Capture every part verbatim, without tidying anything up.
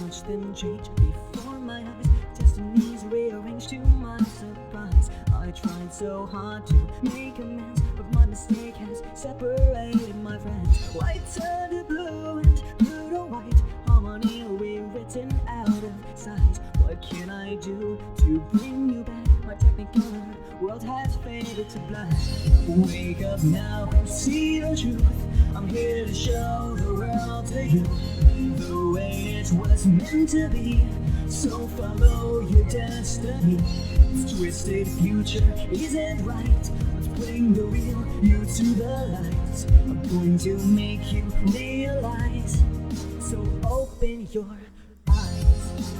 watch them change before my eyes. Destinies rearranged to my surprise. I tried so hard to make amends, but my mistake has separated my friends. White turned to blue and blue to white, harmony rewritten out of sight. What can I do to bring you back? My technicolor world has faded to black. Wake up now and see the truth. I'm here to show the world to you the way it was meant to be. So follow your destiny. This twisted future isn't right. Let's bring the real you to the light. I'm going to make you realize. So open your eyes.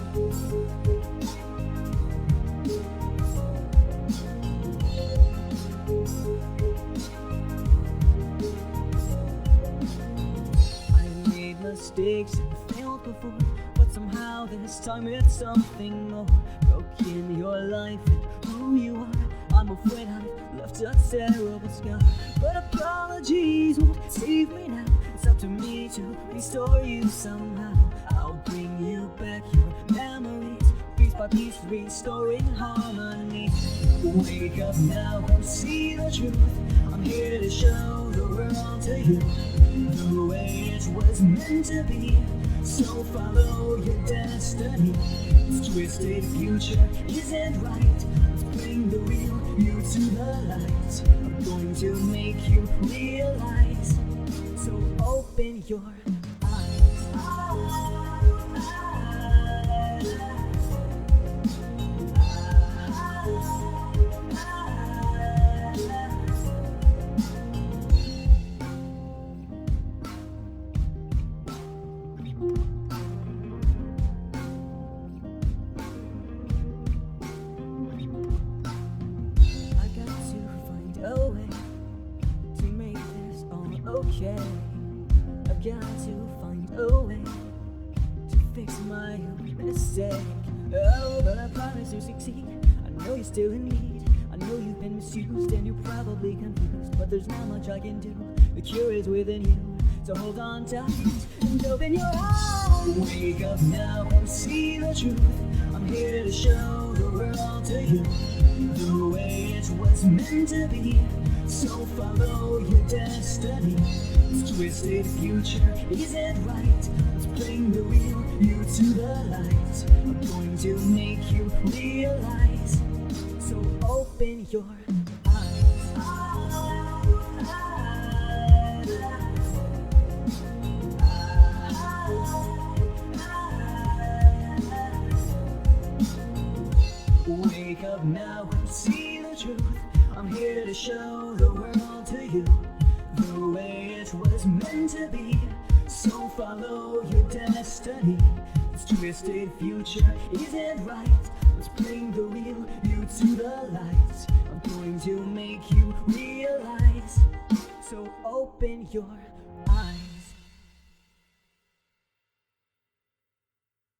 I made mistakes and failed before, but somehow this time it's something more. Broken your life and who you are. I'm afraid I've left a terrible scar, but apologies won't save me now. It's up to me to restore you somehow. I'll bring you back your memories, piece by piece, restoring harmony. Wake up now and see the truth. I'm here to show the world to you the way it was meant to be. So follow your destiny. This twisted future isn't right. Let's bring the real you to the light. I'm going to make you realize. So open your eyes. A way to make this all okay. I've got to find a way to fix my own mistake. Oh, but I promise to succeed. I know you're still in need. I know you've been misused and you're probably confused, but there's not much I can do. The cure is within you, so hold on tight and open your eyes. Wake up now and see the truth. I'm here to show the world to you the way it was meant to be. So follow your destiny. This twisted future isn't right. Let's bring the real you to the light. I'm going to make you realize. So open your Wake up now and see the truth. I'm here to show the world to you the way it was meant to be. So follow your destiny. This twisted future isn't right. Let's bring the real you to the light. I'm going to make you realize. So open your